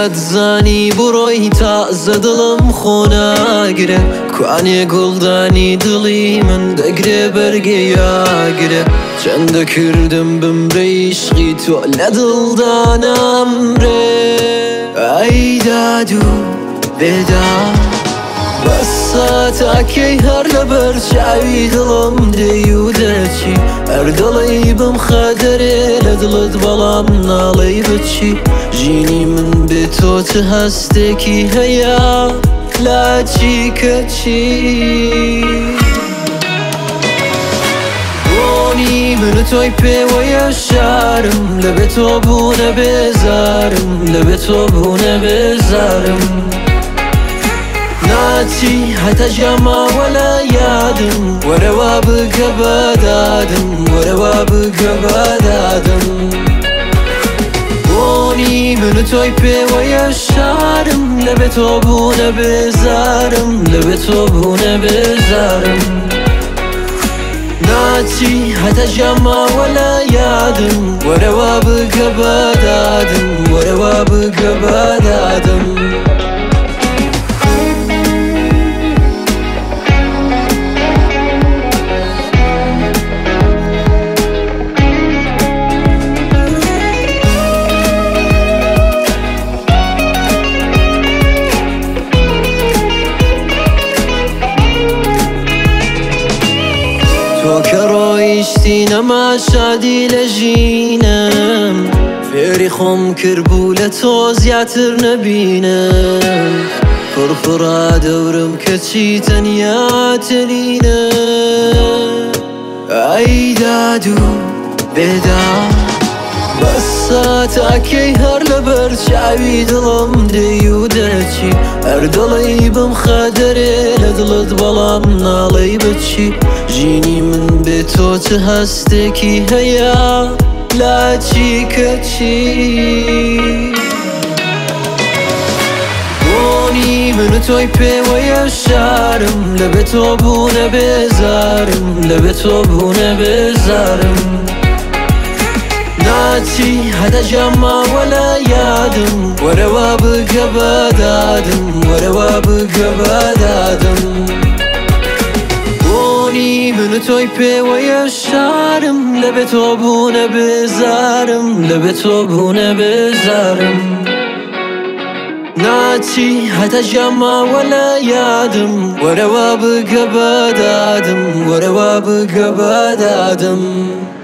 زانی بڕۆی تازە دڵم خۆ ناگرێ کوانێ گوڵدانی دڵی من دەگرێ بەرگێ یاگرێ چەندە کردم بمرە عیشقی تۆ لە دڵدا نامرێ ئەی داد و بێداد بەسە تاکەی هەر لەبەر چاوی دڵم دێی و دەچی هەر دڵی بم خەدەرێ لە دڵت بەڵام ناڵێی بچی ژینی من بێ تۆ چه هەستێکی هەیە لاچی کەچی بۆنی من و تۆی پێوەیە شارم لەبێ تۆ بوونە بێزارم لەبێ تۆ بوونە بێزارم ناچی هەتە ژەماوە لە یادم وەرەوە بگە بەدادم وەرەوە بگە بەدادم بۆنی من و تۆی پێوەیە شارم لەبێ تۆ بوونە بێزارم لەبێ تۆ بوونە بێزارم ناچی هەتە ژەماوە لە یادم وەرەوە بگە بەدادم وەرەوە بگە بەدادم تۆ کە ڕۆیشتی نەما شادی لە ژینم فێری خۆم کردبوو لە تۆ زیاتر نەبینم پڕپڕا دەورم کەچی تەنیا تەنینە ئەی داد و بێداد بەسە تاکەی هەر لەبەر چاوی دڵم دێی و دەچی هەر دڵی بم خەدەرێ لە دڵت بەڵام ناڵێی بچی ژینی من بێ تۆ چه هەستێکی هەیە لاچی کەچی بۆنی من و تۆی پێوەیە شارم لەبێ تۆ بوونە بێزارم لەبێ تۆ بوونە بێزارم ناچی هەتە ژەماوە لە یادم وەرەوە بگە بەدادم وەرەوە بگە بەدادم بۆنی من و تۆی پێوەیە شارم لەبێ تۆ بوونە بێزارم لەبێ تۆ بوونە بێزارم ناچی هەتە ژەماوە لە یادم وەرەوە بگە بەدادم وەرەوە بگە بەدادم